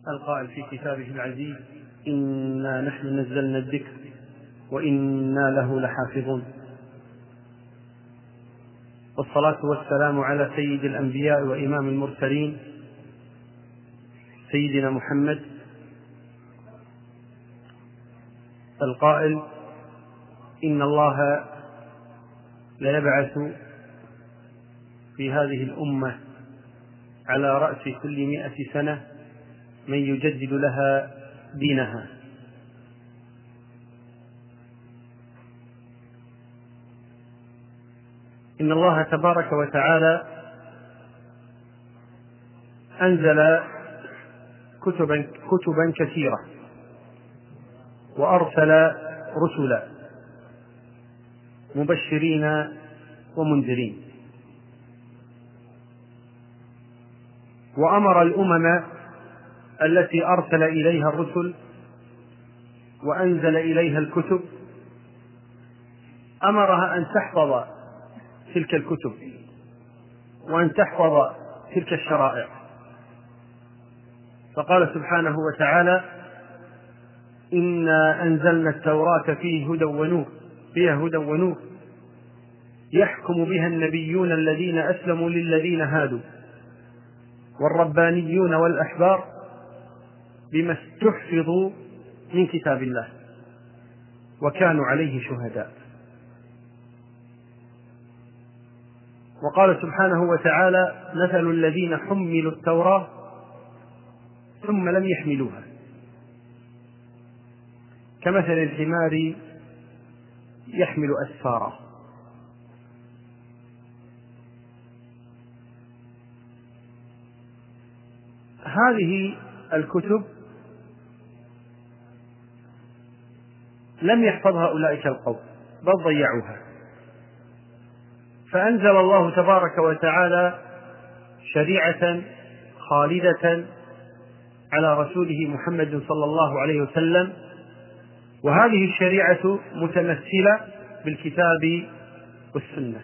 القائل في كتابه العزيز: إنا نحن نزلنا الذكر وإنا له لحافظون. والصلاة والسلام على سيد الأنبياء وإمام المرسلين سيدنا محمد القائل: إن الله ليبعث في هذه الأمة على رأس كل 100 سنة من يجدد لها دينها. إن الله تبارك وتعالى أنزل كتبا كثيرة وأرسل رسلا مبشرين ومنذرين، وأمر الأمم التي أرسل إليها الرسل وأنزل إليها الكتب أمرها أن تحفظ تلك الكتب وأن تحفظ تلك الشرائع. فقال سبحانه وتعالى: إنا أنزلنا التوراة فيها هدى ونور يحكم بها النبيون الذين أسلموا للذين هادوا والربانيون والأحبار بما استحفظوا من كتاب الله وكانوا عليه شهداء. وقال سبحانه وتعالى: مثل الذين حملوا التوراة ثم لم يحملوها كمثل الحمار يحمل أسفارا. هذه الكتب لم يحفظها أولئك القوم بل ضيعوها، فأنزل الله تبارك وتعالى شريعة خالدة على رسوله محمد صلى الله عليه وسلم، وهذه الشريعة متمثلة بالكتاب والسنة.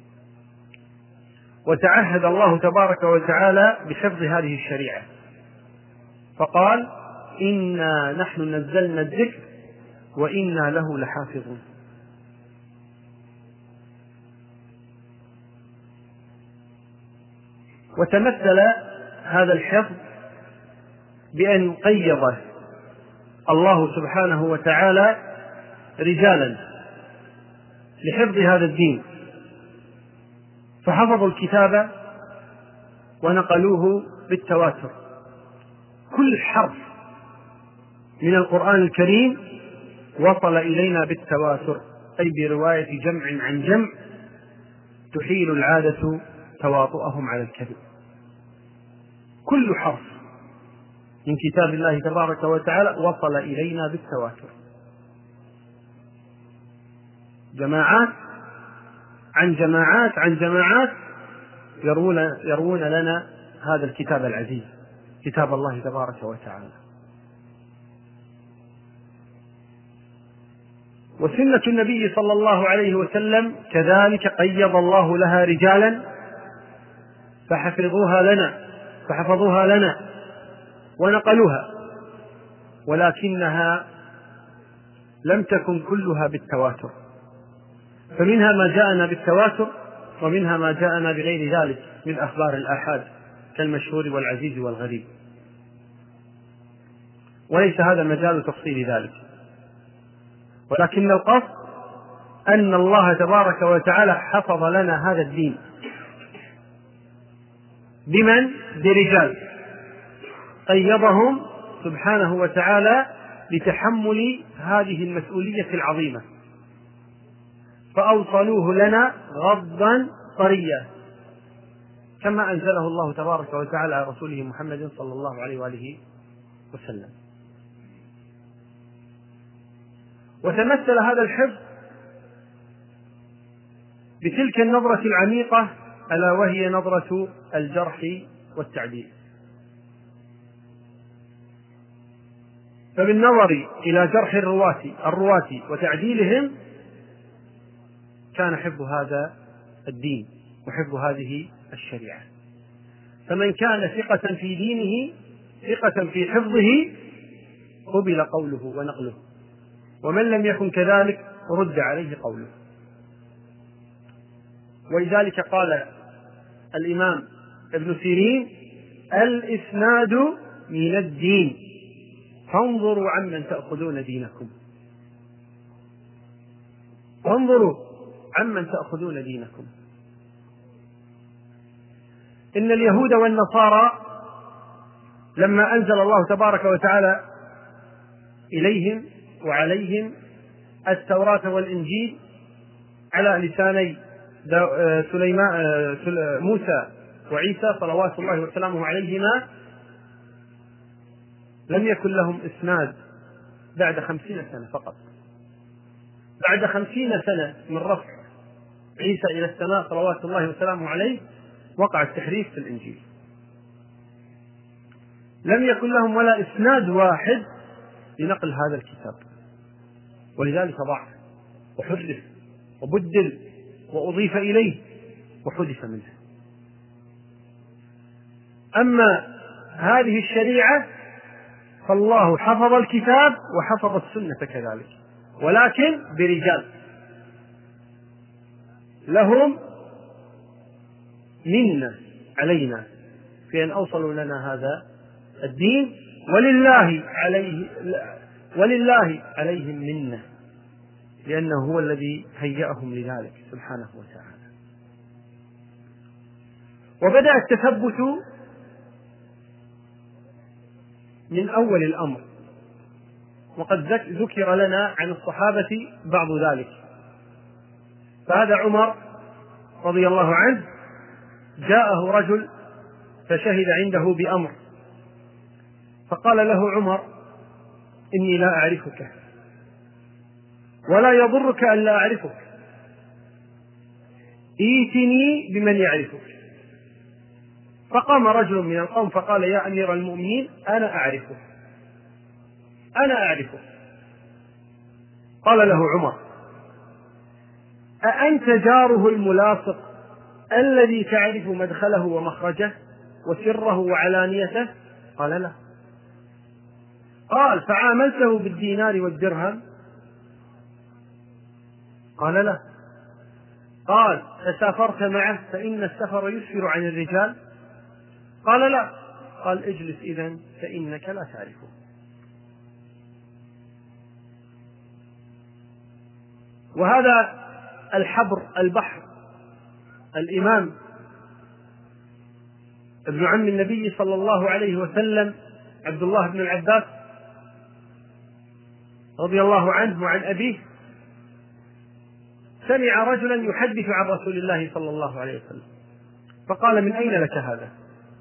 وتعهد الله تبارك وتعالى بحفظ هذه الشريعة فقال: إنا نحن نزلنا الذكر وإنا له لحافظون. وتمثل هذا الحفظ بأن قيض الله سبحانه وتعالى رجالا لحفظ هذا الدين، فحفظوا الكتاب ونقلوه بالتواتر. كل حرف من القرآن الكريم وصل إلينا بالتواتر، أي برواية جمع عن جمع تحيل العادة تواطؤهم على الكذب. كل حرف من كتاب الله تبارك وتعالى وصل إلينا بالتواتر، جماعات عن جماعات عن جماعات يروون لنا هذا الكتاب العزيز، كتاب الله تبارك وتعالى. وسنة النبي صلى الله عليه وسلم كذلك قيض الله لها رجالا فحفظوها لنا ونقلوها، ولكنها لم تكن كلها بالتواتر، فمنها ما جاءنا بالتواتر ومنها ما جاءنا بغير ذلك من أخبار الآحاد كالمشهور والعزيز والغريب، وليس هذا مجال تفصيل ذلك. ولكن القصد أن الله تبارك وتعالى حفظ لنا هذا الدين بمن؟ برجال قيضهم سبحانه وتعالى لتحمل هذه المسؤولية العظيمة، فأوصلوه لنا غضا طريا كما أنزله الله تبارك وتعالى على رسوله محمد صلى الله عليه وآله وسلم. وتمثل هذا الحفظ بتلك النظرة العميقة ألا وهي نظرة الجرح والتعديل. فبالنظر إلى جرح الرواة وتعديلهم كان حفظ هذا الدين وحفظ هذه الشريعة. فمن كان ثقة في دينه ثقة في حفظه قبل قوله ونقله، ومن لم يكن كذلك رد عليه قوله. ولذلك قال الإمام ابن سيرين: الإسناد من الدين، فانظروا عمن تأخذون دينكم. فانظروا عمن تأخذون دينكم. إن اليهود والنصارى لما أنزل الله تبارك وتعالى إليهم وعليهم التوراة والإنجيل على لساني موسى وعيسى صلوات الله وسلامه عليهما، لم يكن لهم إسناد بعد 50 سنة فقط. بعد 50 سنة من رفع عيسى إلى السماء صلوات الله وسلامه عليه وقع التحريف في الإنجيل. لم يكن لهم ولا إسناد واحد لنقل هذا الكتاب، ولذلك ضاع وحرف وبدل وأضيف إليه وحذف منه. أما هذه الشريعة فالله حفظ الكتاب وحفظ السنة كذلك، ولكن برجال لهم منة علينا في أن أوصلوا لنا هذا الدين، ولله عليهم منة، لأنه هو الذي هيأهم لذلك سبحانه وتعالى. وبدأ التثبت من أول الأمر، وقد ذكر لنا عن الصحابة بعض ذلك. فهذا عمر رضي الله عنه جاءه رجل فشهد عنده بأمر، فقال له عمر: إني لا أعرفك ولا يضرك أن لا أعرفك، ائتني بمن يعرفك. فقام رجل من القوم فقال: يا أمير المؤمنين، أنا أعرفه. قال له عمر: أأنت جاره الملاصق الذي تعرف مدخله ومخرجه وسره وعلانيته؟ قال: لا. قال: فعاملته بالدينار والدرهم؟ قال: لا. قال: فسافرت معه فإن السفر يسفر عن الرجال؟ قال: لا. قال: اجلس إذن فإنك لا تعرفه. وهذا الحبر البحر الإمام ابن عم النبي صلى الله عليه وسلم عبد الله بن العباس رضي الله عنه وعن أبيه سمع رجلا يحدث عن رسول الله صلى الله عليه وسلم، فقال: من أين لك هذا؟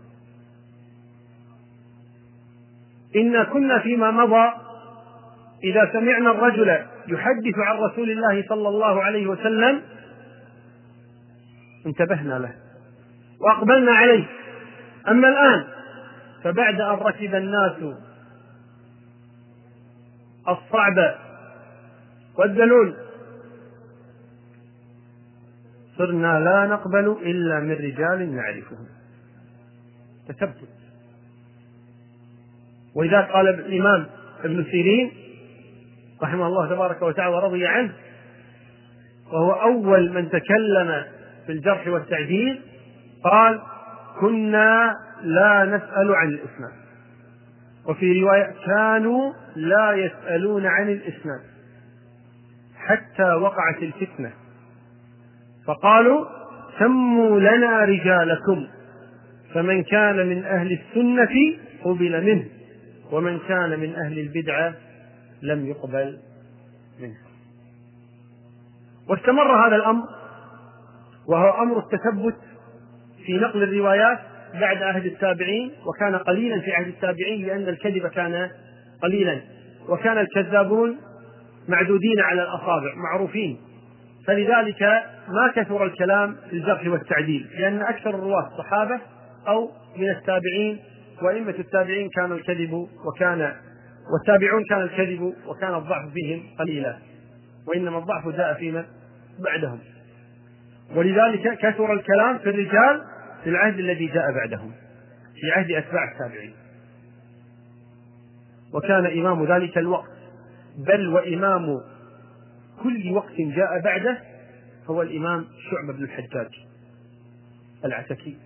إنا كنا فيما مضى إذا سمعنا الرجل يحدث عن رسول الله صلى الله عليه وسلم انتبهنا له وأقبلنا عليه، أما الآن فبعد أن ركب الناس الصعب والذلول صرنا لا نقبل إلا من رجال نعرفهم. تثبت. وإذا قال الإمام ابن سيرين رحمه الله تبارك وتعالى ورضي عنه، وهو أول من تكلم في الجرح والتعديل، قال: كنا لا نسأل عن الإسناد. وفي رواية: كانوا لا يسألون عن الإسناد حتى وقعت الفتنة فقالوا: سموا لنا رجالكم، فمن كان من أهل السنة قبل منه، ومن كان من أهل البدعة لم يقبل منه. واستمر هذا الأمر، وهو أمر التثبت في نقل الروايات بعد عهد التابعين، وكان قليلا في عهد التابعين لأن الكذب كان قليلا، وكان الكذابون معدودين على الأصابع معروفين، فلذلك ما كثر الكلام في الجرح والتعديل، لأن أكثر الرواة صحابة أو من التابعين، وإمة التابعين كان الكذب والتابعون كان الكذب وكان الضعف فيهم قليلا، وإنما الضعف جاء فيما بعدهم. ولذلك كثر الكلام في الرجال في العهد الذي جاء بعدهم، في عهد أتباع التابعين. وكان إمام ذلك الوقت، بل وإمام كل وقت جاء بعده هو الإمام شعبة بن الحجاج العتكي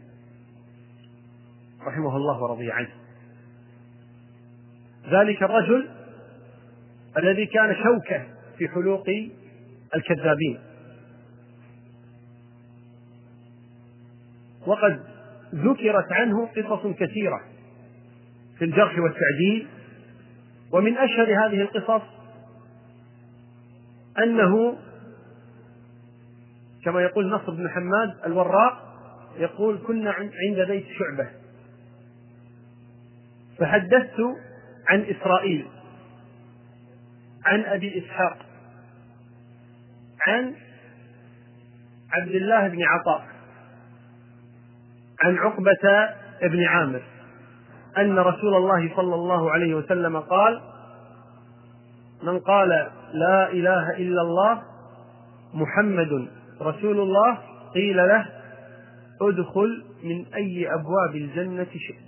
رحمه الله ورضي عنه. ذلك الرجل الذي كان شوكة في حلوق الكذابين، وقد ذكرت عنه قصص كثيرة في الجرح والتعديل، ومن أشهر هذه القصص أنه كما يقول نصر بن حماد الوراق يقول: كنا عند بيت شعبة فحدثت عن إسرائيل عن أبي إسحاق عن عبد الله بن عطاء عن عقبة بن عامر أن رسول الله صلى الله عليه وسلم قال: من قال لا إله إلا الله محمد رسول الله قيل له ادخل من أي أبواب الجنة شئت.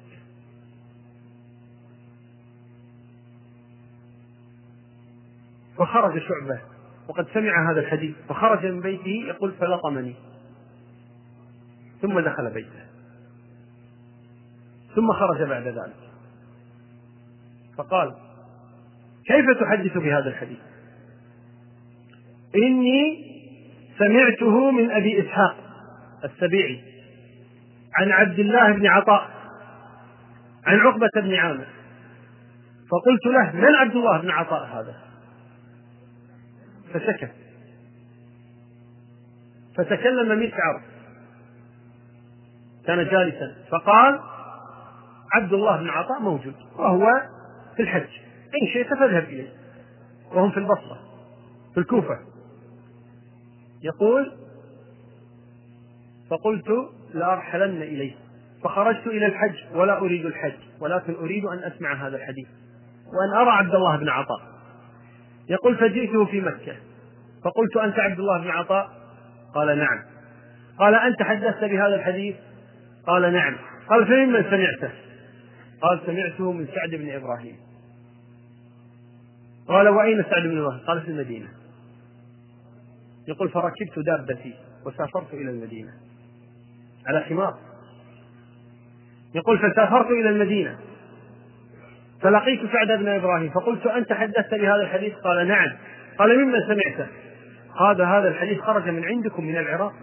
فخرج شعبة وقد سمع هذا الحديث، فخرج من بيته يقول: فلطمني، ثم دخل بيته، ثم خرج بعد ذلك فقال: كيف تحدث بهذا الحديث؟ إني سمعته من أبي إسحاق السبيعي عن عبد الله بن عطاء عن عقبة بن عامر. فقلت له: من عبد الله بن عطاء هذا؟ فسكت، فتكلم مسعر كان جالسا فقال: عبد الله بن عطاء موجود وهو في الحج، إن شئت فاذهب إليه، وهم في البصرة في الكوفة. يقول: فقلت لأرحلن إليه، فخرجت إلى الحج ولا أريد الحج، ولكن أريد أن أسمع هذا الحديث وأن أرى عبد الله بن عطاء. يقول: فجئته في مكة فقلت: أنت عبد الله بن عطاء؟ قال: نعم. قال: أنت حدثت بهذا الحديث؟ قال: نعم. قال: فممن سمعته؟ قال: سمعته من سعد بن إبراهيم. قال: وأين سعد بن إبراهيم؟ قال: في المدينة. يقول: فركبت دابتي وسافرت إلى المدينة على حمار. يقول: فسافرت إلى المدينة فلقيت سعد بن إبراهيم فقلت: أنت حدثت بهذا الحديث؟ قال: نعم. قال: ممن سمعته؟ قال: هذا الحديث خرج من عندكم من العراق،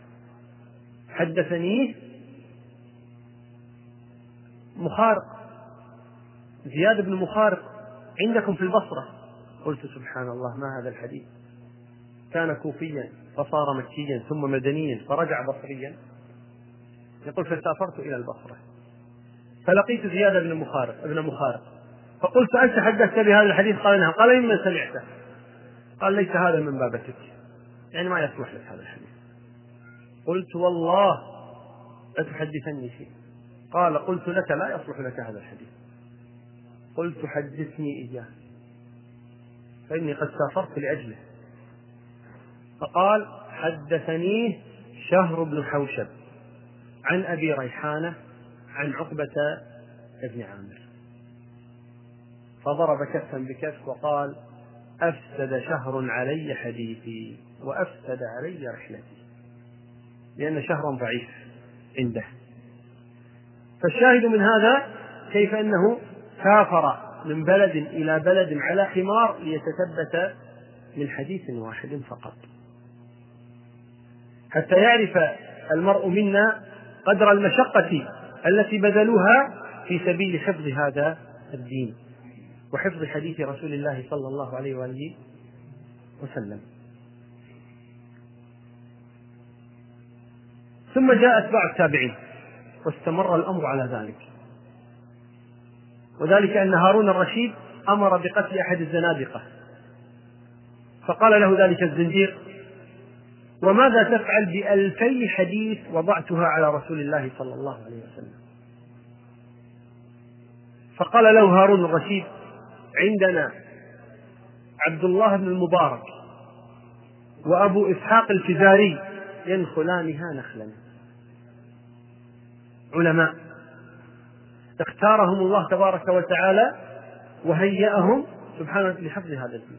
حدثني مخارق، زياد بن مخارق عندكم في البصرة. قلت: سبحان الله، ما هذا الحديث؟ كان كوفيا فصار مكيا ثم مدنيا فرجع بصريا. يقول: فسافرت إلى البصرة فلقيت زياد بن مخارق فقلت: أنت حدثت بهذا الحديث؟ قال: نعم. قال: ممن سمعته؟ قال: ليس هذا من بابتك، يعني ما يصلح لك هذا الحديث. قلت: والله لا تحدثني فيه. قال: قلت لك لا يصلح لك هذا الحديث. قلت: حدثني إياه فإني قد سافرت لأجله. فقال: حدثنيه شهر بن حوشب عن أبي ريحانة عن عقبة بن عامر. فضرب كفا بكف وقال: أفسد شهر علي حديثي وأفسد علي رحلتي، لأن شهرا ضعيف عنده. فالشاهد من هذا كيف أنه سافر من بلد إلى بلد على حمار ليتثبت من حديث واحد فقط، حتى يعرف المرء منا قدر المشقة التي بذلوها في سبيل حفظ هذا الدين وحفظ حديث رسول الله صلى الله عليه وآله وسلم. ثم جاء أتباع التابعين واستمر الأمر على ذلك، وذلك أن هارون الرشيد أمر بقتل أحد الزنادقة، فقال له ذلك الزنديق: وماذا تفعل ب2000 حديث وضعتها على رسول الله صلى الله عليه وسلم؟ فقال له هارون الرشيد: عندنا عبد الله بن المبارك وأبو إسحاق الفزاري ينخلانها نخلا، علماء اختارهم الله تبارك وتعالى وهيأهم سبحانه لحفظ هذا الدين.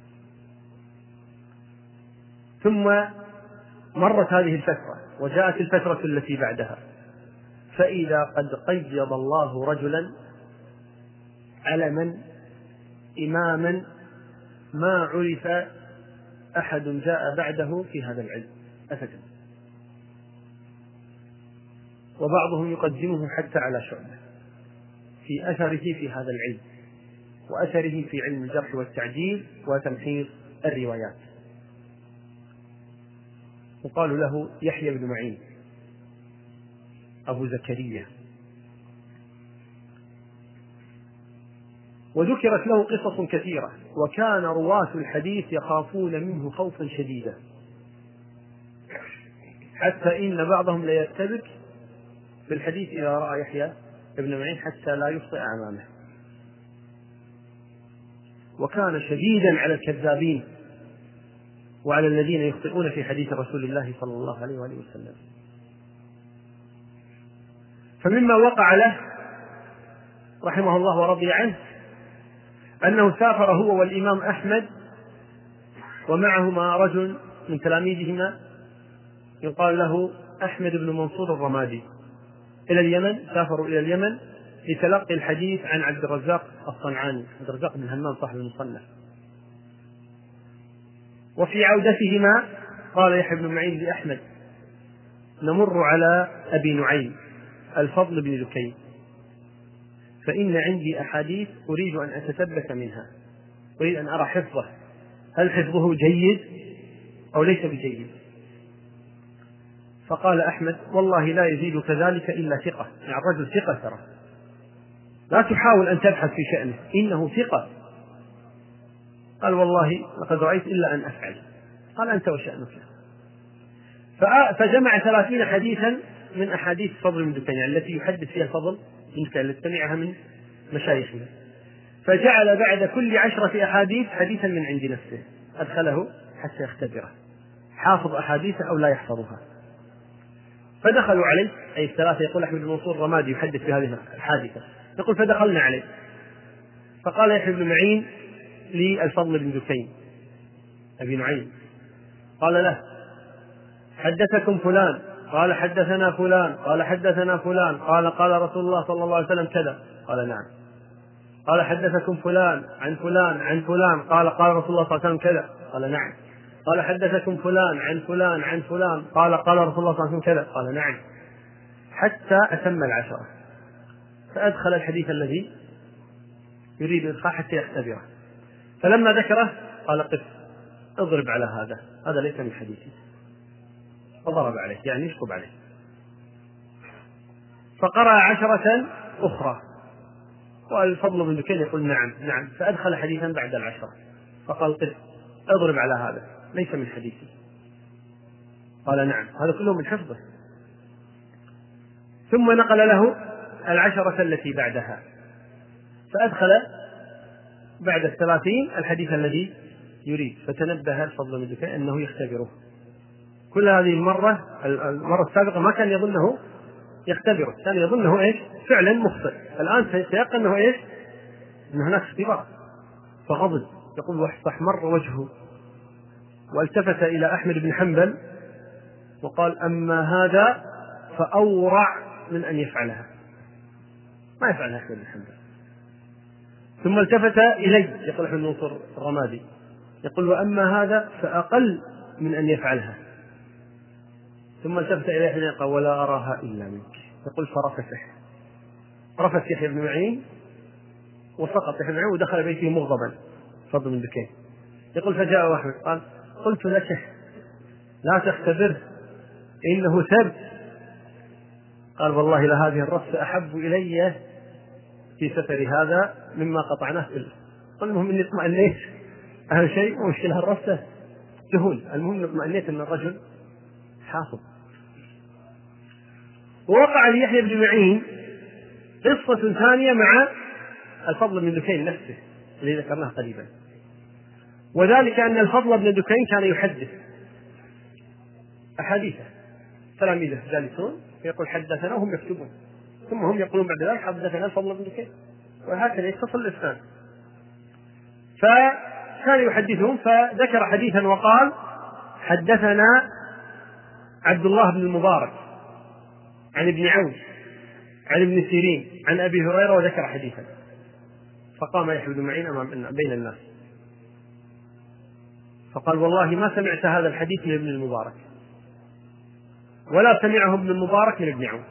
ثم مرت هذه الفترة وجاءت الفترة التي بعدها، فإذا قد قيض الله رجلا علما إماما ما عرف أحد جاء بعده في هذا العلم أبدا، وبعضهم يقدمه حتى على شعبة في أثره في هذا العلم وأثره في علم الجرح والتعديل وتمحيص الروايات. يقال له يحيى بن معين أبو زكريا، وذكرت له قصص كثيرة، وكان رواة الحديث يخافون منه خوفا شديدا، حتى إن بعضهم ليرتبك بالحديث إذا رأى يحيى بن معين حتى لا يخطئ أمامه، وكان شديدا على الكذابين وعلى الذين يخطئون في حديث رسول الله صلى الله عليه وآله وسلم. فمما وقع له رحمه الله ورضي عنه أنه سافر هو والإمام أحمد ومعهما رجل من تلاميذهما يقال له أحمد بن منصور الرمادي إلى اليمن. سافروا إلى اليمن لتلقي الحديث عن عبد الرزاق الصنعاني، عبد الرزاق بن همام صاحب المصنف. وفي عودتهما قال يحيى بن معين لأحمد: نمر على أبي نعيم الفضل بن دكين، فإن عندي أحاديث أريد أن أتثبت منها، أريد أن أرى حفظه، هل حفظه جيد أو ليس بجيد. فقال أحمد: والله لا يزيد كذلك إلا ثقة، يعني الرجل ثقة ترى، لا تحاول أن تبحث في شأنه، إنه ثقة. قال: والله لقد رأيت إلا أن أفعل. قال: أنت وشأنك. فجمع 30 حديثا من أحاديث فضل بن دكين التي يحدث فيها الفضل بن دكين التي سمعها من مشايخه، فجعل بعد كل 10 أحاديث حديثا من عند نفسه أدخله حتى يختبره حافظ أحاديث أو لا يحفظها. فدخلوا عليه أي الثلاثة، يقول أحمد بن منصور الرمادي يحدث في هذه الحادثة، يقول: فدخلنا عليه فقال يحيى بن معين للفضل بن دكين أبي نعيم، قال له: حدثكم فلان؟ قال: حدثنا فلان. قال: حدثنا فلان. قال: قال رسول الله صلى الله عليه وسلم كذا. قال: نعم. قال: حدثكم فلان عن فلان عن فلان؟ قال: قال رسول الله صلى الله عليه وسلم كذا. قال: نعم. قال: حدثكم فلان عن فلان عن فلان؟ قال: قال رسول الله صلى الله عليه وسلم كذا. قال: نعم. حتى أتم 10، فأدخل الحديث الذي يريد إدخال حتى يختبره. فلما ذكره قال: قف، اضرب على هذا، هذا ليس من حديثي. فضرب عليه، يعني يشطب عليه. فقرأ 10 أخرى، والفضل بن دكين يقول: نعم نعم. فأدخل حديثا بعد 10 فقال: قف، اضرب على هذا، ليس من حديثي. قال: نعم. هذا كله من حفظه. ثم نقل له 10 التي بعدها، فأدخل بعد 30 الحديث الذي يريد. فتنبه الفضل بن دكين أنه يختبره. كل هذه المرة السابقة ما كان يظنه يختبره، كان يظنه إيش؟ فعلا مخطئ. الآن سيتيقن أنه إيش؟ أن هناك اختبار. فغضب، يقول: واحمر وجهه، والتفت إلى أحمد بن حنبل وقال: أما هذا فأورع من أن يفعلها، ما يفعلها أحمد بن حنبل. ثم التفت إلي، يقول أحمد بن منصور الرمادي، يقول: وأما هذا فأقل من أن يفعلها. ثم التفت إليه حين قال: ولا أراها إلا منك. يقول: رفث يحيى بن معين وسقط يحيى بن معين ودخل بيته مغضبا فضل بن دكين. يقول: فجاء أحمد قال: قلت لك لا تختبره، إنه ثبت. قال: والله لهذه الرفثة أحب إلي في سفري هذا مما قطعناه في المهم إني اطمأنيت. أهم شيء ومشكلة الرفثة جهول، المهم اطمأنيت أن الرجل حافظ. ووقع ليحيى بن معين قصة ثانية مع الفضل بن دكين نفسه الذي ذكرناه قريبا، وذلك أن الفضل بن دكين كان يحدث أحاديثه، تلاميذه جالسون فيقول: حدثنا، وهم يكتبون، ثم هم يقولون بعد ذلك: حدثنا الفضل بن دكين، وهكذا يتصل الإسناد. فكان يحدثهم، فذكر حديثا وقال: حدثنا عبد الله بن المبارك عن ابن عون عن ابن سيرين عن أبي هريرة، وذكر حديثا. فقام يحيى بن معين بين الناس فقال: والله ما سمعت هذا الحديث من ابن المبارك، ولا سمعه ابن المبارك من ابن عون.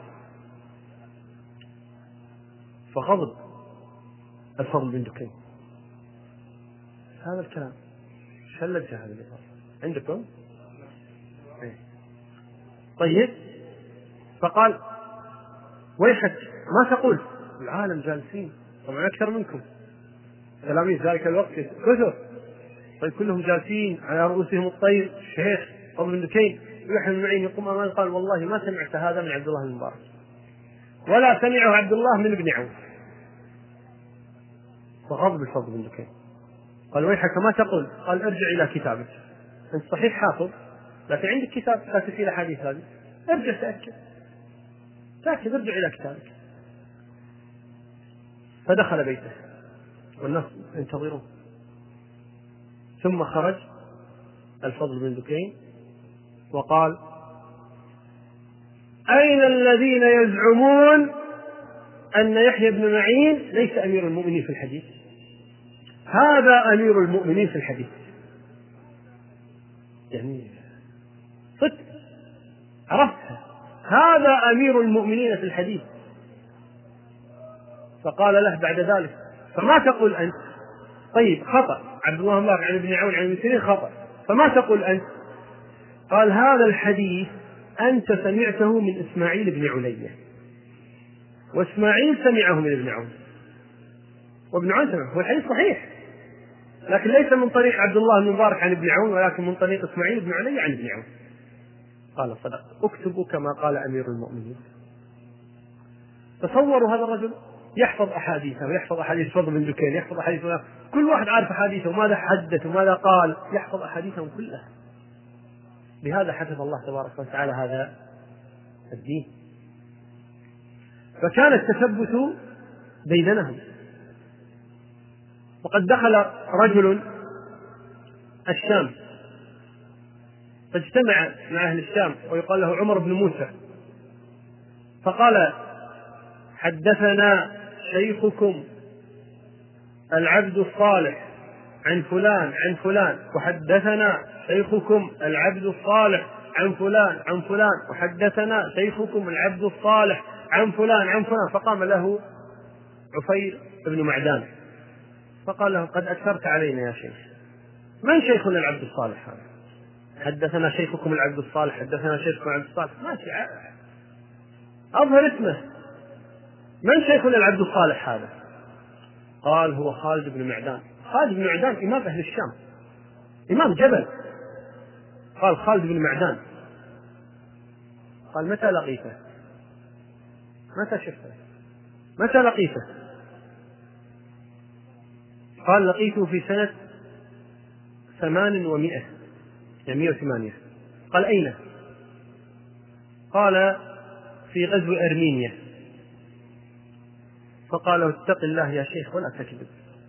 فغضب الفضل بن دكين: هذا الكلام شلت هذا اللي صار عندكم؟ طيب. فقال: ويحك ما تقول؟ العالم جالسين طبعا أكثر منكم، تلاميذ ذلك الوقت كثر، طيب كلهم جالسين على رؤوسهم الطير. الشيخ فضل بن دكين يحيى بن معين يقوم أمامه قال: والله ما سمعت هذا من عبد الله بن المبارك، ولا سمعه عبد الله من ابن عون. فغضب الفضل بن دكين قال: ويحك ما تقول؟ قال: ارجع إلى كتابك، أنت صحيح حافظ لكن عندك كتاب كاتب فيه الأحاديث هذه، ارجع تأكد ارجع إلى كتابك. فدخل بيته والناس ينتظرون، ثم خرج الفضل بن دكين وقال: أين الذين يزعمون أن يحيى بن معين ليس أمير المؤمنين في الحديث؟ هذا أمير المؤمنين في الحديث. يعني صدق عرفتها، هذا أمير المؤمنين في الحديث. فقال له بعد ذلك: فما تقول أنت؟ طيب خطأ عبد الله بن عن ابن عون عن ابن سيرين خطأ، فما تقول أنت؟ قال: هذا الحديث أنت سمعته من إسماعيل بن علية، وإسماعيل سمعه من ابن عون، وابن عون سمعه، والحديث صحيح لكن ليس من طريق عبد الله بن مبارك عن ابن عون، ولكن من طريق إسماعيل بن علية عن ابن عون. قال: صدق، اكتبوا كما قال أمير المؤمنين. تصوروا هذا الرجل يحفظ أحاديثه ويحفظ أحاديث فضل بن دكين، يحفظ أحاديث كل واحد عارف أحاديثه وماذا حدث وماذا قال، يحفظ أحاديثهم كلها. بهذا حفظ الله تبارك وتعالى هذا الدين. فكان التثبت بينهم. وقد دخل رجل الشام فاجتمع مع أهل الشام ويقال له عمر بن موسى، فقال: حدثنا شيخكم العبد الصالح عن فلان عن فلان، وحدثنا شيخكم العبد الصالح عن فلان عن فلان، وحدثنا شيخكم العبد الصالح عن فلان عن فلان. فقام له عفير بن معدان فقال له: قد أكثرت علينا يا شيخ، من شيخنا العبد الصالح هذا؟ حدثنا شيخكم العبد الصالح، حدثنا شيخكم العبد الصالح، ماشي أظهر اسمه، من شيخنا العبد الصالح هذا؟ قال: هو خالد بن معدان. خالد بن معدان إمام أهل الشام، إمام جبل. قال: خالد بن معدان. قال: متى لقيته؟ متى شفته؟ متى لقيته؟ قال: لقيته في سنة 800 يعني 108. قال: أين؟ قال: في غزو أرمينيا. فقال له: اتق الله يا شيخ ولا تكذب،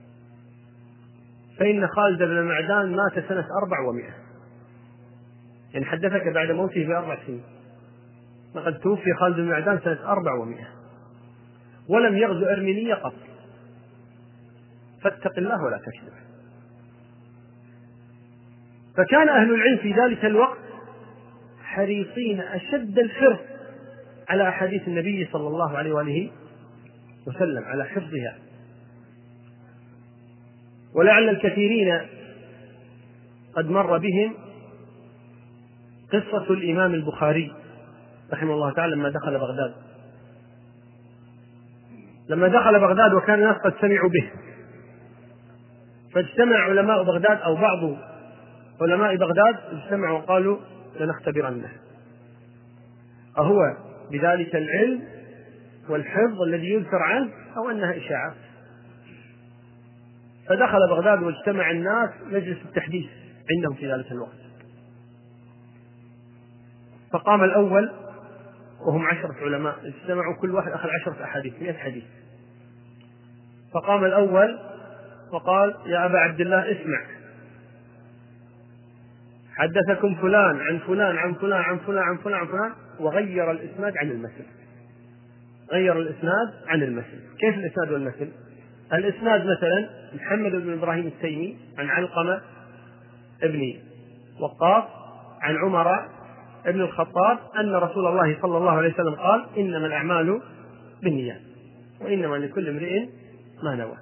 فإن خالد بن معدان مات سنة 400، يعني حدثك بعد موته ب4 سنين، لقد توفي خالد بن معدان سنة 400 ولم يغزو أرمينيا قط، فاتق الله ولا تكذب. فكان أهل العلم في ذلك الوقت حريصين أشد الحرص على أحاديث النبي صلى الله عليه وآله وسلم، على حفظها. ولعل الكثيرين قد مر بهم قصة الإمام البخاري رحمه الله تعالى لما دخل بغداد وكان الناس قد سمعوا به، فاجتمع علماء بغداد أو بعض علماء بغداد اجتمعوا وقالوا: لنختبرنه أهو بذلك العلم والحفظ الذي يذكر عنه أو أنها إشاعات. فدخل بغداد واجتمع الناس مجلس التحديث عندهم في ذلك الوقت، فقام الأول وهم 10 علماء اجتمعوا، كل واحد أخذ 10 أحاديث 100 حديث. فقام الأول وقال يا أبا عبد الله اسمع، حدثكم فلان عن فلان عن فلان عن فلان عن فلان عن فلان، وغير الإسناد عن المثل. غير الإسناد عن المثل. كيف الإسناد والمثل؟ الإسناد مثلا محمد بن إبراهيم التيمي عن علقمة ابن وقاص عن عمر ابن الخطاب أن رسول الله صلى الله عليه وسلم قال إنما الأعمال بالنيات وإنما لكل امرئ ما نوى.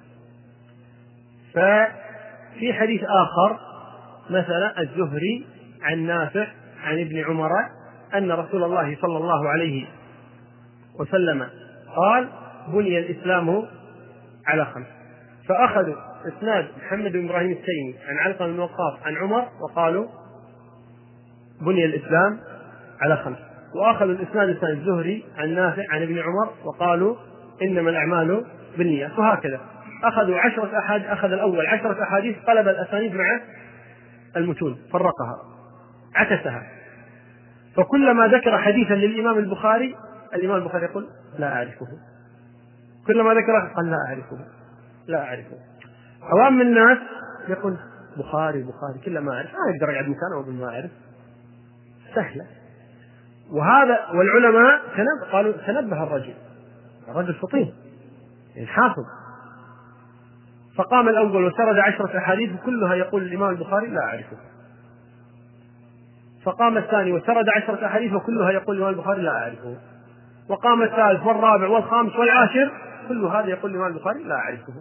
ففي حديث آخر مثلا الزهري عن نافع عن ابن عمر أن رسول الله صلى الله عليه وسلم قال بني الإسلام على 5، فأخذوا إسناد محمد بن إبراهيم التيمي عن علقمة بن وقاص عن عمر وقالوا بني الإسلام على 5، وأخذوا الإسناد الزهري عن نافع عن ابن عمر وقالوا إنما الأعمال بالنيات، وهكذا. أخذوا 10 أحاديث، أخذ الأول 10 أحاديث قلب الأسانيد مع المتون، فرقها عكسها، فكلما ذكر حديثا للإمام البخاري الإمام البخاري يقول لا أعرفه، كلما ذكره قال لا أعرفه لا أعرفه. عوام الناس يقول بخاري بخاري كلما أعرف، ما يقدر يقعد مكانه ويقول ما أعرف، سهلة. وهذا والعلماء قالوا تنبه الرجل فطين حافظ، فقام الأول وسرد 10 أحاديث كلها يقول الإمام البخاري لا أعرفه، فقام الثاني وسرد 10 أحاديث وكلها يقول الإمام البخاري لا أعرفه، وقام الثالث والرابع والخامس والعاشر كل هذا يقول الإمام البخاري لا أعرفه.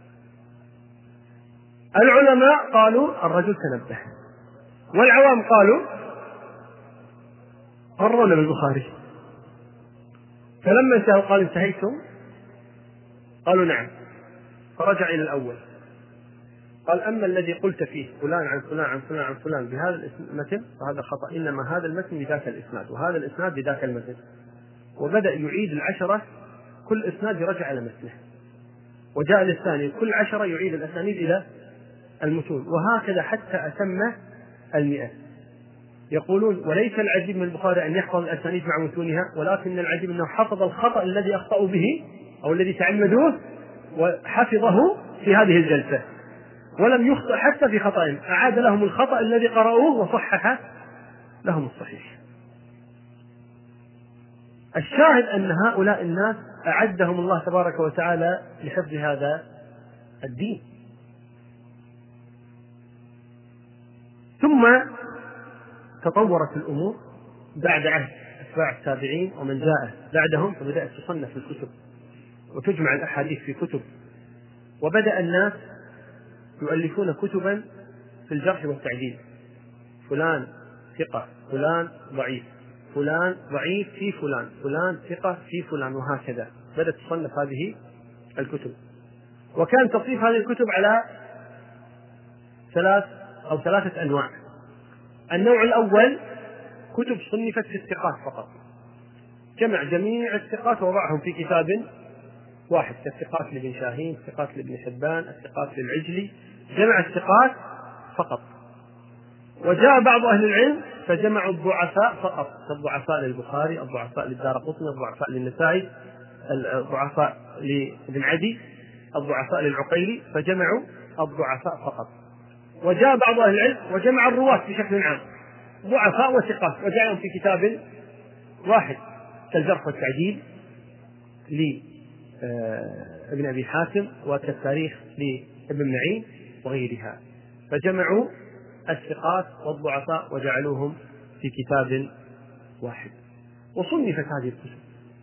العلماء قالوا الرجل تنبه، والعوام قالوا مرون بالبخاري. فلما انتهوا قال انتهيتم؟ قالوا نعم. فرجع إلى الأول قال أما الذي قلت فيه فلان عن فلان عن فلان عن فلان بهذا المتن فهذا خطأ، إنما هذا المتن بذاك الإسناد وهذا الإسناد بذاك المتن. وبدأ يعيد 10 كل إسناد يرجع على مثله، وجاء للثاني كل 10 يعيد الأسانيد إلى المتون، وهكذا حتى أتم 100. يقولون وليس العجيب من البخاري أن يحفظ الأسانيد مع متونها، ولكن العجيب أنه حفظ الخطأ الذي أخطأوا به أو الذي تعمدوه وحفظه في هذه الجلسة، ولم يخطئ حتى في خطأ، أعاد لهم الخطأ الذي قرأوه وصحح لهم الصحيح. الشاهد أن هؤلاء الناس أعدهم الله تبارك وتعالى لحفظ هذا الدين. ثم تطورت الأمور بعد عهد أتباع التابعين ومن جاء بعدهم، فبدأت تصنف الكتب وتجمع الأحاديث في كتب، وبدأ الناس يؤلفون كتبا في الجرح والتعديل، فلان ثقة فلان ضعيف فلان ضعيف في فلان فلان ثقة في فلان، وهكذا بدأت تصنف هذه الكتب. وكان تصنيف هذه الكتب على 3 أنواع. النوع الأول كتب صنفت في الثقات فقط، جمع جميع الثقات ووضعهم في كتاب واحد، كالثقات لابن شاهين، الثقات لابن حبان، الثقات للعجلي، جمع الثقات فقط. وجاء بعض أهل العلم فجمعوا الضعفاء فقط، الضعفاء للبخاري، الضعفاء للدارقطني، الضعفاء للنسائي، الضعفاء لابن عدي، الضعفاء للعقيلي، فجمعوا الضعفاء فقط. وجاء بعض أهل العلم وجمع الرواة بشكل عام، ضعفاء وثقات، وجعلهم في كتاب واحد كالجرح والتعديل لابن أبي حاتم، وكالتاريخ لابن معين وغيرها، فجمعوا الثقات والضعفاء وجعلوهم في كتاب واحد، وصنفت هذه الكتب.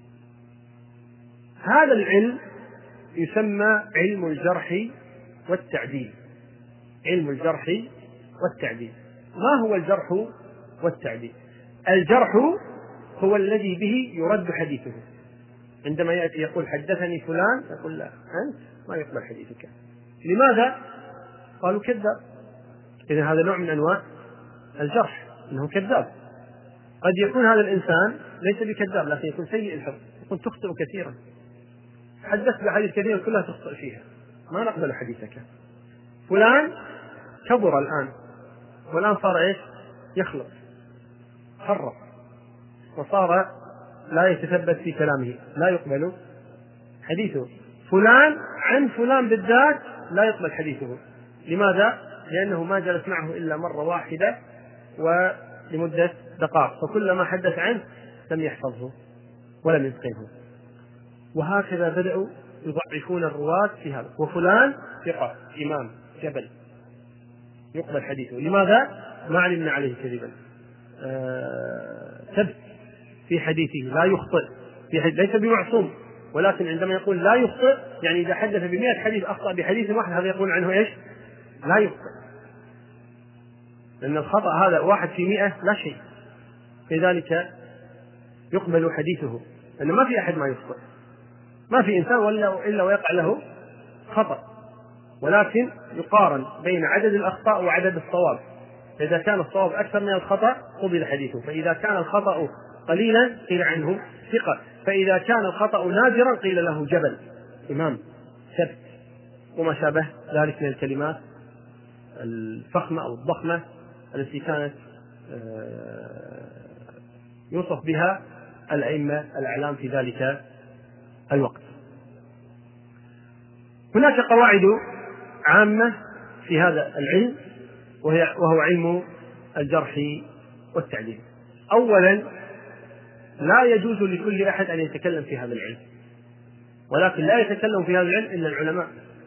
هذا العلم يسمى علم الجرح والتعديل. علم الجرح والتعديل. ما هو الجرح والتعديل؟ الجرح هو الذي به يرد حديثه، عندما يأتي يقول حدثني فلان يقول لا أنت ما يقبل حديثك. لماذا؟ قالوا كذاب. إذن هذا نوع من أنواع الجرح، إنه كذاب. قد يكون هذا الإنسان ليس بكذاب لكن يكون سيء الحفظ، يكون تخطئ كثيرا، حدثت بحديث كثيرا كلها تخطئ فيها، ما نقبل حديثك. فلان كبر الآن والآن صار إيش؟ يخلط، خرف، وصار لا يتثبت في كلامه، لا يقبل حديثه. فلان عن فلان بالذات لا يقبل حديثه. لماذا؟ لأنه ما جلس معه إلا مرة واحدة ولمدة دقائق، فكلما حدث عنه لم يحفظه ولم يتقنه. وهكذا بدأوا يضعفون الرواة في هذا. وفلان ثقة إمام جبل يقبل حديثه. لماذا؟ ما علمنا عليه كذبا، ثبت في حديثه، لا يخطئ في حديث، ليس بمعصوم، ولكن عندما يقول لا يخطئ يعني إذا حدث ب100 حديث أخطأ بحديث واحد هذا يقول عنه إيش؟ لا يخطئ، لأن الخطأ هذا 1 في 100 لا شيء، لذلك يقبل حديثه، لأن ما في أحد ما يخطئ، ما في إنسان إلا ويقع له خطأ، ولكن يقارن بين عدد الأخطاء وعدد الصواب، فإذا كان الصواب أكثر من الخطأ قبل حديثه، فإذا كان الخطأ قليلا قيل عنه ثقة، فإذا كان الخطأ نادرا قيل له جبل إمام ثبت، وما شابه ذلك من الكلمات الفخمة أو الضخمة التي كانت يوصف بها الأئمة الأعلام في ذلك الوقت. هناك قواعد عامة في هذا العلم وهو علم الجرح والتعديل. أولا، لا يجوز لكل أحد أن يتكلم في هذا العلم، ولكن لا يتكلم في هذا العلم إلا العلماء،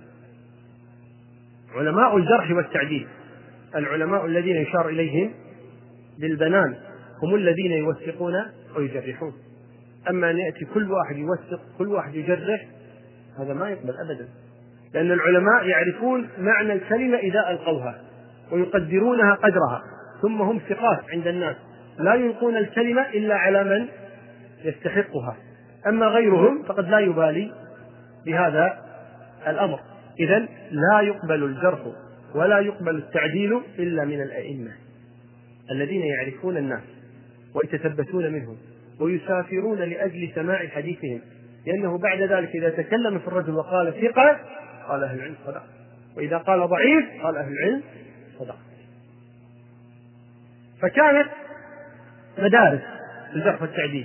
علماء الجرح والتعديل، العلماء الذين يشار إليهم بالبنان هم الذين يوثقون ويجرحون. أما أن يأتي كل واحد يوثق كل واحد يجرح هذا ما يقبل أبدا، لأن العلماء يعرفون معنى الكلمة إذا ألقوها ويقدرونها قدرها، ثم هم ثقات عند الناس لا يلقون الكلمة إلا على من يستحقها، أما غيرهم فقد لا يبالي بهذا الأمر. إذن لا يقبل الجرح ولا يقبل التعديل إلا من الأئمة الذين يعرفون الناس ويتثبتون منهم ويسافرون لأجل سماع حديثهم، لأنه بعد ذلك إذا تكلم في الرجل وقال ثقة قال أهل العلم صدق، وإذا قال ضعيف قال أهل العلم صدق. فكانت مدارس الجرح والتعديل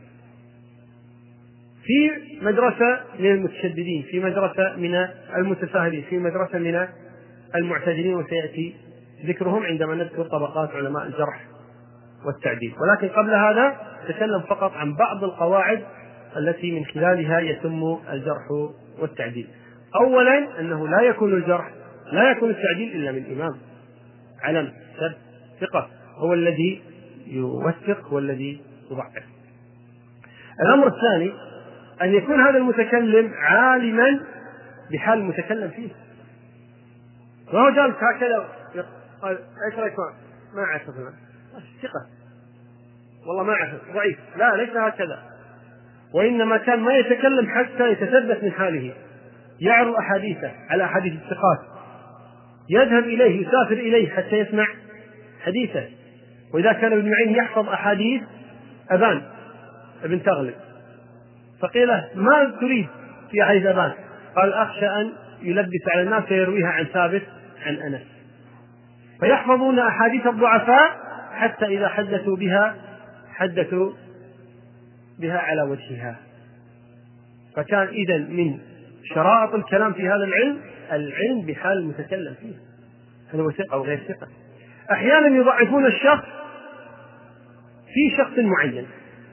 في مدرسة من المتشددين، في مدرسة من المتساهلين، في مدرسة من المعتدلين، وسيأتي ذكرهم عندما نذكر طبقات علماء الجرح والتعديل. ولكن قبل هذا تكلم فقط عن بعض القواعد التي من خلالها يتم الجرح والتعديل. أولا، أنه لا يكون الجرح لا يكون التعديل إلا من إمام علم ثقة، هو الذي يوثق، هو الذي يضعف. الأمر الثاني أن يكون هذا المتكلم عالما بحال المتكلم فيه، ما هو جالس هكذا قال ايش رايكم؟ ما اعرف ثقة والله ما اعرف ضعيف، لا ليس هكذا، وإنما كان ما يتكلم حتى يتثبت من حاله، يعرض أحاديثه على أحاديث الثقات، يذهب إليه يسافر إليه حتى يسمع حديثه. وإذا كان ابن معين يحفظ أحاديث أبان ابن تغلب فقيل له ما تريد في أحاديث أبان؟ قال أخشى أن يلبس على الناس ويرويها عن ثابت عن أنس، فيحفظون أحاديث الضعفاء حتى إذا حدثوا بها على وجهها. فكان إذن من شرائط الكلام في هذا العلم بحال المتكلم فيه، هل هو ثقة أو غير ثقة. أحيانا يضعفون الشخص في شخص معين،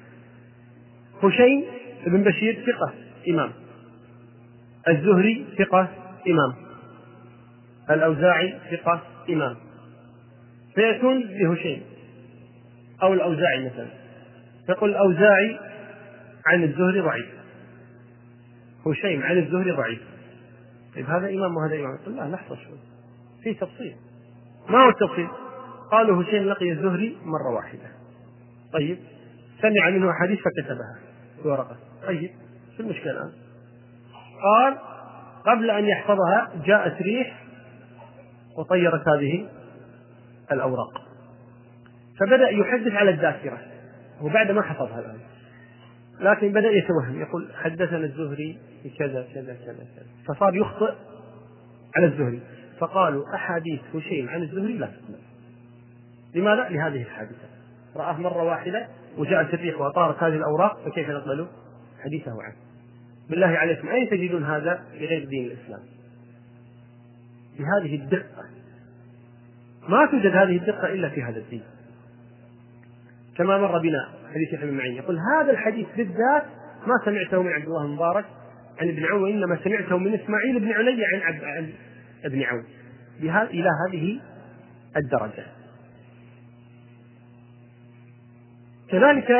هشيم بن بشير ثقة إمام، الزهري ثقة إمام، الأوزاعي ثقة إمام، فيكون لهشيم أو الأوزاعي مثلا يقول الأوزاعي عن الزهري ضعيف، هشيم عن الزهري ضعيف، طيب هذا إمام وهذا إمام، يقول لا لحظة شوي في تفصيل. ما هو التفصيل؟ قالوا هشيم لقي الزهري مرة واحدة، طيب سمع منه حديث فكتبها في ورقة، طيب شو المشكلة الآن؟ قال قبل أن يحفظها جاءت ريح وطيرت هذه الأوراق، فبدأ يحدث على الذاكرة وبعد ما حفظها الآن، لكن بدأ يتوهم، يقول حدثنا الزهري بكذا كذا كذا كذا، فصار يخطئ على الزهري، فقالوا أحاديث هشيم عن الزهري لا تقبل. لماذا؟ لهذه الحادثة، رآه مرة واحدة وجاءت الريح وطارت هذه الأوراق، فكيف نقبل حديثه عنه؟ بالله عليكم أين تجدون هذا بغير دين الإسلام؟ بهذه الدقة، ما توجد هذه الدقة إلا في هذا الدين. كما مر بنا حديث ابن معين يقول هذا الحديث بالذات ما سمعته من عبد الله المبارك عن ابن عون، وإنما سمعته من إسماعيل بن علي عن ابن عون، إلى هذه الدرجة. كذلك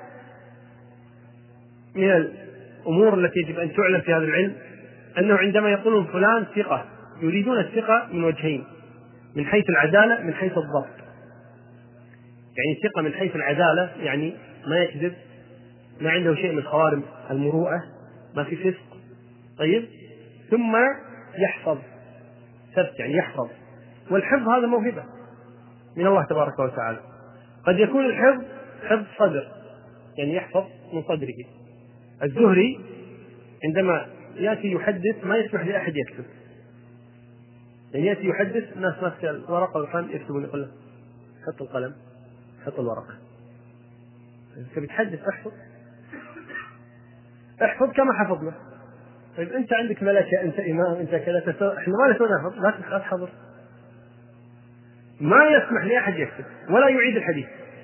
من الأمور التي يجب أن تعلم في هذا العلم أنه عندما يقولون فلان ثقة يريدون الثقة من وجهين، من حيث العدالة من حيث الضبط. يعني ثقة من حيث العدالة يعني ما يكذب، ما عنده شيء من خوارم المروءة، ما في فسق، طيب، ثم يحفظ ثبت، يعني يحفظ. والحفظ هذا موهبة من الله تبارك وتعالى. قد يكون الحفظ حفظ صدر، يعني يحفظ من صدره. الزهري عندما يأتي يحدث ما يسمح لأحد يكتب، يعني يأتي يحدث الناس ماسك الورقة والقلم يكتبون، يقول له حط القلم حط الورقة، أنت بتحدث احفظ كما حفظنا. طيب أنت عندك ملكة، أنت إمام، أنت كذا، إحنا ما نسوي نحفظ، لا تحفظ. ما يسمح لأحد يكتب ولا يعيد الحديث،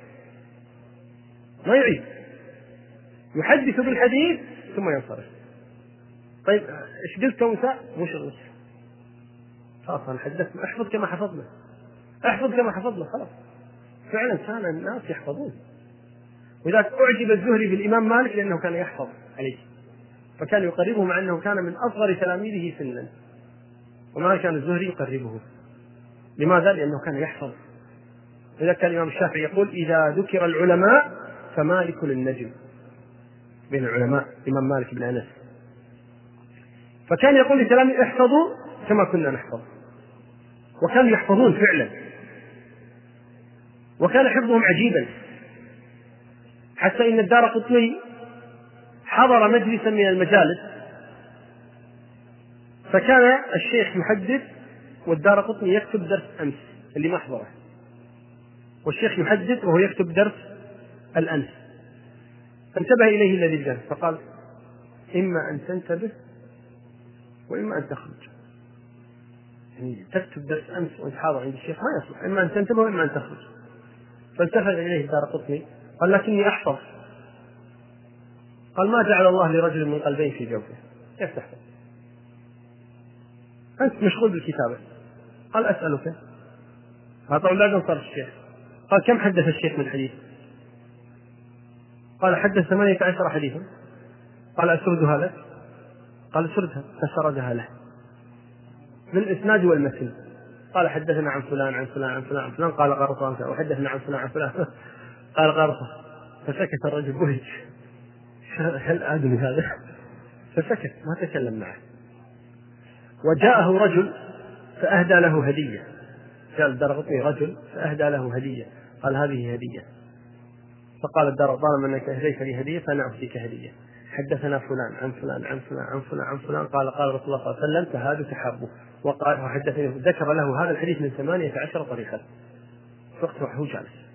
ما يعيد، يحدث بالحديث ثم ينصرف. طيب ايش قلت أنت؟ مو شغلك، خلاص أنا حدثت، احفظ كما حفظنا، احفظ كما حفظنا، خلاص. فعلا كان الناس يحفظون. ولذلك أعجب الزهري بالإمام مالك لأنه كان يحفظ عليه، فكان يقربه مع أنه كان من أصغر تلاميذه سنا، وما كان الزهري يقربه. لماذا؟ لأنه كان يحفظ. لذلك كان الإمام الشافعي يقول إذا ذكر العلماء فمالك للنجم، بين العلماء الإمام مالك بن أنس. فكان يقول لتلاميذه احفظوا كما كنا نحفظ، وكانوا يحفظون فعلا، وكان حفظهم عجيبا، حتى إن الدارقطني حضر مجلسا من المجالس، فكان الشيخ يحدث والدارقطني يكتب درس أمس اللي ما حضره، والشيخ يحدث وهو يكتب درس الأمس. فانتبه إليه الذي الدرس فقال إما أن تنتبه وإما أن تخرج، يعني تكتب درس أمس وأنت حاضر عند الشيخ ما يصلح، إما أن تنتبه وإما أن تخرج. فالتفت إليه الدارقطني قال لكني أحفظ. قال ما جعل الله لرجل من قلبين في جوفه، كيف تحفظ؟ أنت مشغول بالكتابة. قال أسألك. قال طبعا بعد أن صار الشيخ. قال كم حدث الشيخ من حديث؟ قال حدث 18 حديثا. قال أسردها لك؟ قال أسردها، فسردها له بالإسناد والمتن. قال حدثنا عن فلان عن فلان عن فلان عن فلان قال قال وحدثنا عن فلان عن فلان قال قال. فسكت الرجل بهج، هل آدمي هذا؟ فسكت ما تكلم معه. وجاءه رجل فأهدى له هدية، جاء الدارقطني رجل فأهدى له هدية، قال هذه هدية. فقال الدارقطني طالما أنك أهديت لي هدية فأنا أعطيك هدية. حدثنا فلان عن فلان عن فلان عن فلان عن فلان قال قال رسول الله صلى الله عليه وسلم تهادوا تحابوا. وقال وحدثني، ذكر له هذا الحديث من 18 طريقة وقت وهو جالس.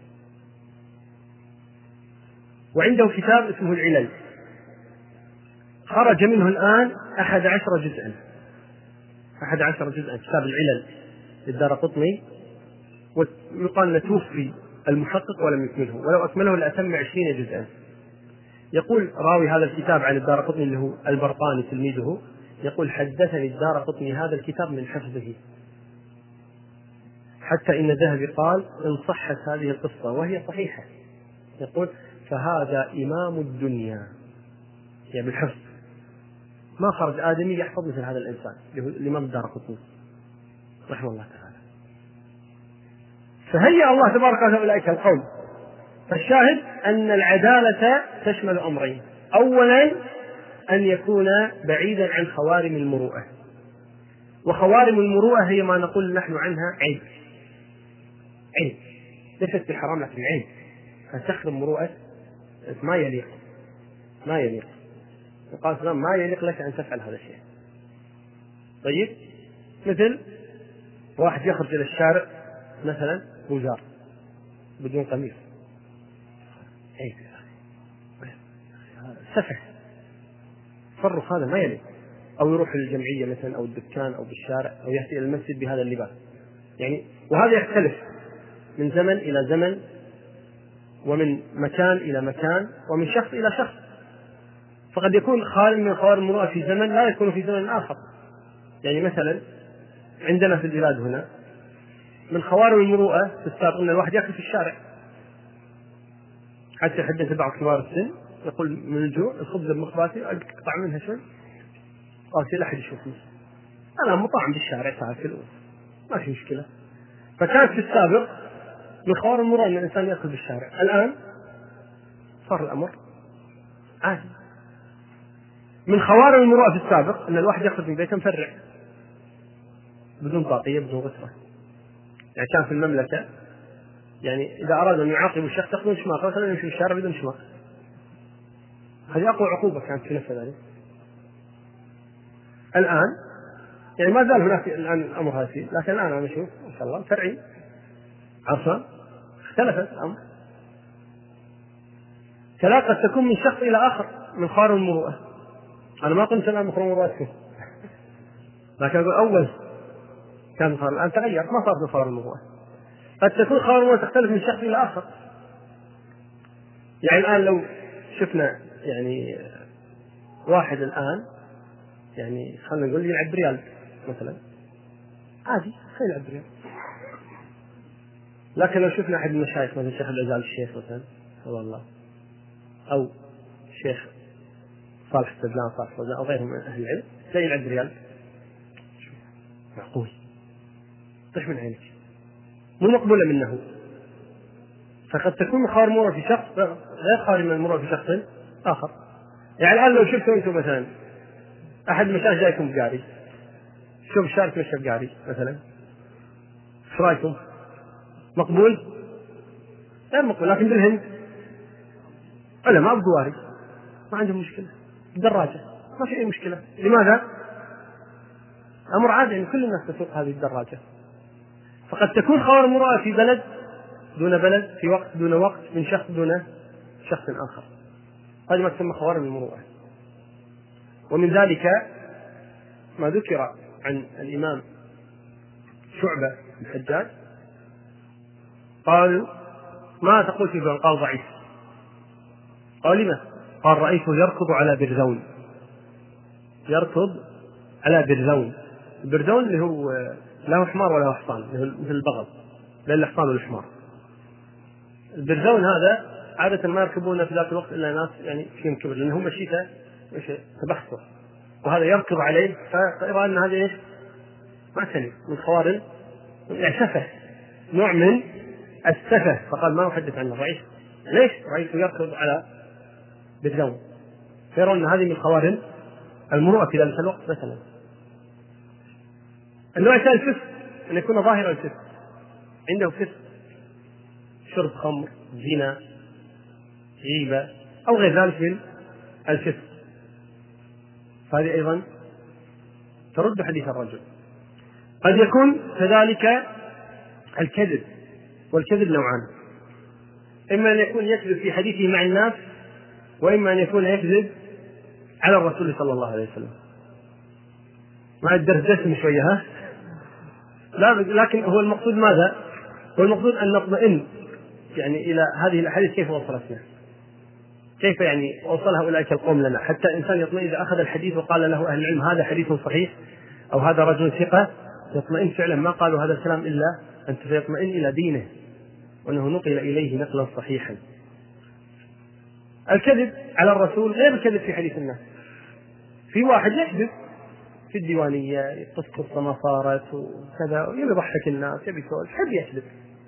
وعنده كتاب اسمه العلل، خرج منه الآن 11 جزءا، 11 جزءا كتاب العلل للدارقطني، ويقال أنه توفي المحقق ولم يكمله، ولو أكمله لأتم 20 جزءا. يقول راوي هذا الكتاب عن الدارقطني اللي هو البرقاني تلميذه، يقول حدثني الدارقطني هذا الكتاب من حفظه، حتى إن الذهبي قال إن صحت هذه القصة وهي صحيحة، يقول فهذا إمام الدنيا، يعني بالحفظ ما خرج آدمي يحفظ مثل هذا الإنسان الإمام الدارقطني رحمه الله تعالى. فهيأ الله تبارك وتعالى أولئك القوم. فالشاهد أن العدالة تشمل أمرين: أولا أن يكون بعيدا عن خوارم المروءة، وخوارم المروءة هي ما نقول نحن عنها عيب، عيب ليست بحرام لكن عيب، فتخرم مروءة ما يليق، ما يليق. قال سلام ما يليق لك أن تفعل هذا الشيء. طيب مثل واحد يخرج إلى الشارع مثلا وزار بدون قميص، عيب يا أخي، سفه، تصرف هذا ما يليق، أو يروح للجمعية مثلا أو الدكان أو بالشارع أو يأتي إلى المسجد بهذا اللباس، يعني وهذا يختلف من زمن إلى زمن ومن مكان إلى مكان ومن شخص إلى شخص. فقد يكون خال من خوارم المروءة في زمن لا يكون في زمن آخر. يعني مثلا عندنا في البلاد هنا من خوارم المروءة في السابق أن الواحد يأكل في الشارع، حتى حدث بعض كبار السن يقول من الجوع الخبز المخباتي أقطع منها شوي قال لا أحد يشوفني، أنا مطعم بالشارع تاكل ما في مشكلة. فكانت في السابق من خوارم المروءة أن الإنسان يأكل بالشارع، الآن صار الأمر عادي. من خوارم المروءة في السابق أن الواحد يخرج من بيته مفرع بدون طاقية بدون غسرة. يعني كان في المملكة يعني إذا أرادوا أن يعاقبوا الشخص يأخذون شماغ مثلا يمشي في الشارع بدون شماغ، هذه أقوى عقوبة كانت في نفس ذلك. الآن يعني ما زال هناك الآن الأمر هذا، لكن الآن أنا أشوف إن شاء الله فرعي عصا اختلفت الأمر. كذلك قد تكون من شخص إلى آخر من خوارم المروءة. أنا ما قلت الآن خوارم المروءة لكن أقول أول كان خوارم، الآن تغير ما صار من خوارم المروءة. قد تكون خوارم المروءة تختلف من شخص إلى آخر. يعني الآن لو شفنا يعني واحد الآن يعني خلنا نقول يلعب ريال مثلا عادي خلينا نلعب ريال، لكن لو شفنا أحد من المشايخ مثلا الشيخ عبد العزيز الشيخ مثلا والله الله أو الشيخ صالح السبلان أو غيرهم من أهل العلم لا يلعب ريال معقول طيش من عينك مو مقبولة منه. فقد تكون خوارم المروءة في شخص غير خوارم المروءة في شخص آخر. يعني الآن لو شفتوا أنتم مثلا أحد المشايخ جايكم بقاري شوف الشارع تمشى بقاري مثلا ايش رايكم؟ مقبول؟ غير مقبول. لكن بالهند علماء بقواري ما عندهم مشكلة، الدراجة ما في أي مشكلة. لماذا؟ أمر عادي يعني كل الناس تسوق هذه الدراجة. فقد تكون خوارم المروءة في بلد دون بلد، في وقت دون وقت، من شخص دون شخص آخر. هذه ما تسمى خوارم المروءة. ومن ذلك ما ذكر عن الإمام شعبة الحجاج قال ما تقول في فلان؟ قال ضعيف. قال لما؟ قال رأيته يركض على برذون، يركض على برذون. البرذون اللي هو له حمار وله حصان مثل البغل، لا الحصان والحمار. البرذون هذا عادة ما يركبون في ذات الوقت إلا ناس يعني فيهم كبر لأنهم مشيته تبختر، وهذا يركض عليه فيرى أن هذا إيش ما سلم من خوارم يعني سفه، نوع من السفه. فقال ما أحدث عنه ضعيف. ليش؟ رأيته يركض على برذون، فيرون أن هذه من خوارم المروءة في ذلك الوقت. مثلا النوع الثاني الفسق، أن يكون ظاهر الفسق، عنده فسق، شرب خمر، زنا، غيبة أو غير ذلك من الفسق، فهذه أيضا ترد حديث الرجل. قد يكون كذلك الكذب، والكذب نوعان، إما أن يكون يكذب في حديثه مع الناس، وإما أن يكون يكذب على الرسول صلى الله عليه وسلم. مع الدرس دسم شوية ها؟ لا لكن هو المقصود ماذا؟ هو المقصود أن نطمئن يعني إلى هذه الأحاديث كيف وصلتنا، كيف يعني وصلها أولئك القوم لنا، حتى الإنسان يطمئن إذا أخذ الحديث وقال له أهل العلم هذا حديث صحيح أو هذا رجل ثقة، يطمئن فعلا ما قالوا هذا الكلام إلا أن يطمئن إلى دينه وأنه نقل إليه نقلا صحيحا. الكذب على الرسول غير الكذب في حديث الناس. في واحد يكذب في الديوانية يقص قصة ما صارت وكذا يبي يضحك الناس يبي يسولف يحب يكذب،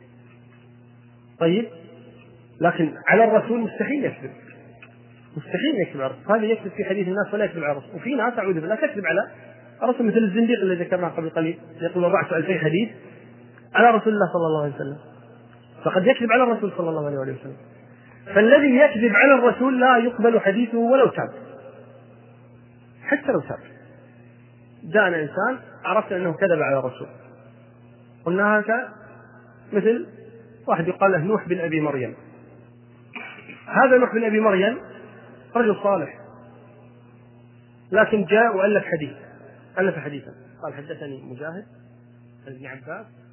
طيب لكن على الرسول مستحيل يكذب، مستحيل يكذب على الرسول. هذا يكذب في حديث الناس ولا يكذب على الرسول. وفي ناس أعوذ بالله تكذب على الرسول مثل الزنديق الذي ذكرناه قبل قليل يقول وضعت 2000 حديث على رسول الله صلى الله عليه وسلم، فقد يكذب على الرسول صلى الله عليه وسلم. فالذي يكذب على الرسول لا يقبل حديثه ولو تاب، حتى لو تاب. جاءنا إنسان عرفت أنه كذب على الرسول، قلنا هذا مثل واحد يقال له نوح بن أبي مريم. هذا نوح بن أبي مريم رجل صالح لكن جاء وألف حديث، ألف حديثا، قال حدثني مجاهد عن ابن عباس